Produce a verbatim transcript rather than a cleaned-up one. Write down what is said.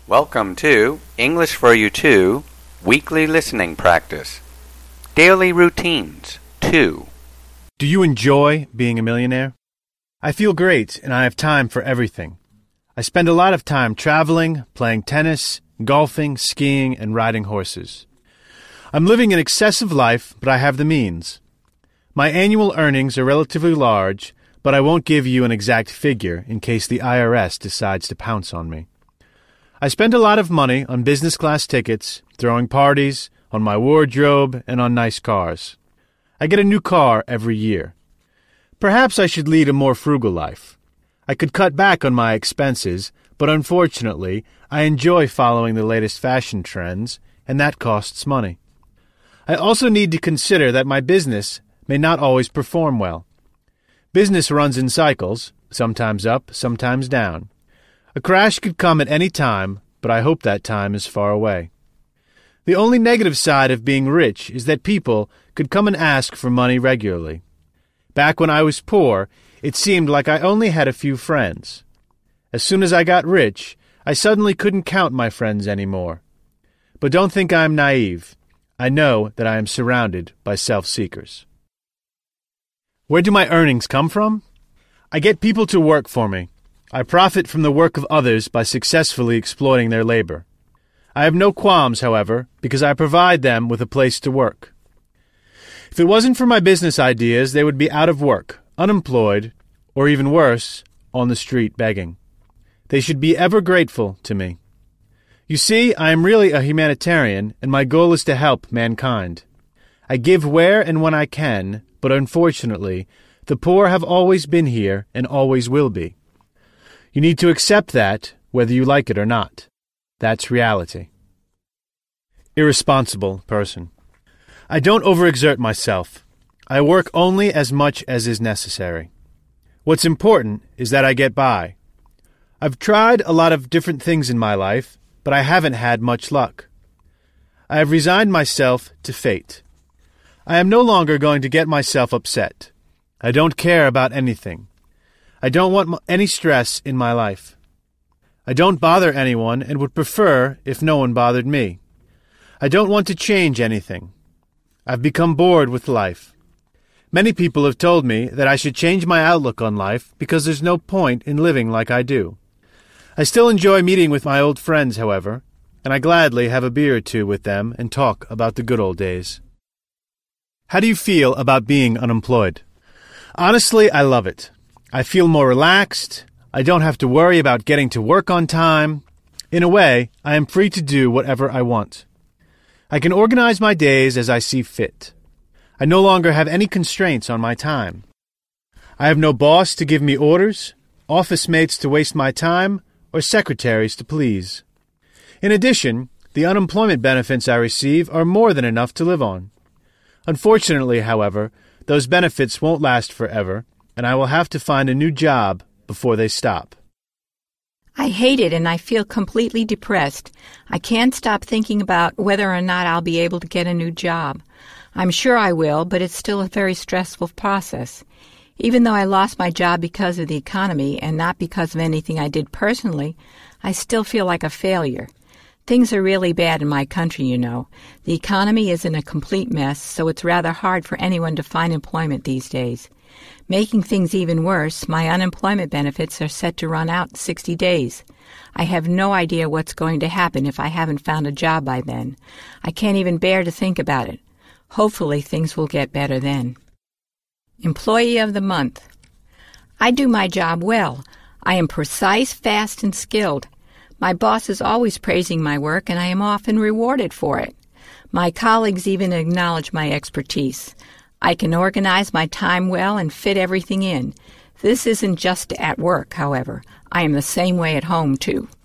Welcome to English for You two Weekly Listening Practice. Daily Routines two. Do you enjoy being a millionaire? I feel great and I have time for everything. I spend a lot of time traveling, playing tennis, golfing, skiing, and riding horses. I'm living an excessive life, but I have the means. My annual earnings are relatively large, but I won't give you an exact figure in case the I R S decides to pounce on me. I spend a lot of money on business class tickets, throwing parties, on my wardrobe, and on nice cars. I get a new car every year. Perhaps I should lead a more frugal life. I could cut back on my expenses, but unfortunately, I enjoy following the latest fashion trends, and that costs money. I also need to consider that my business may not always perform well. Business runs in cycles, sometimes up, sometimes down. A crash could come at any time, but I hope that time is far away. The only negative side of being rich is that people could come and ask for money regularly. Back when I was poor, it seemed like I only had a few friends. As soon as I got rich, I suddenly couldn't count my friends anymore. But don't think I am naive. I know that I am surrounded by self-seekers. Where do my earnings come from? I get people to work for me. I profit from the work of others by successfully exploiting their labor. I have no qualms, however, because I provide them with a place to work. If it wasn't for my business ideas, they would be out of work, unemployed, or even worse, on the street begging. They should be ever grateful to me. You see, I am really a humanitarian, and my goal is to help mankind. I give where and when I can, but unfortunately, the poor have always been here and always will be. You need to accept that, whether you like it or not. That's reality. Irresponsible person. I don't overexert myself. I work only as much as is necessary. What's important is that I get by. I've tried a lot of different things in my life, but I haven't had much luck. I have resigned myself to fate. I am no longer going to get myself upset. I don't care about anything. I don't want any stress in my life. I don't bother anyone and would prefer if no one bothered me. I don't want to change anything. I've become bored with life. Many people have told me that I should change my outlook on life because there's no point in living like I do. I still enjoy meeting with my old friends, however, and I gladly have a beer or two with them and talk about the good old days. How do you feel about being unemployed? Honestly, I love it. I feel more relaxed. I don't have to worry about getting to work on time. In a way, I am free to do whatever I want. I can organize my days as I see fit. I no longer have any constraints on my time. I have no boss to give me orders, office mates to waste my time, or secretaries to please. In addition, the unemployment benefits I receive are more than enough to live on. Unfortunately, however, those benefits won't last forever, and I will have to find a new job before they stop. I hate it and I feel completely depressed. I can't stop thinking about whether or not I'll be able to get a new job. I'm sure I will, but it's still a very stressful process. Even though I lost my job because of the economy and not because of anything I did personally, I still feel like a failure. Things are really bad in my country, you know. The economy is in a complete mess, so it's rather hard for anyone to find employment these days. Making things even worse, my unemployment benefits are set to run out in sixty days. I have no idea what's going to happen if I haven't found a job by then. I can't even bear to think about it. Hopefully things will get better then. Employee of the Month. I do my job well. I am precise, fast, and skilled. My boss is always praising my work, and I am often rewarded for it. My colleagues even acknowledge my expertise. I can organize my time well and fit everything in. This isn't just at work, however. I am the same way at home, too.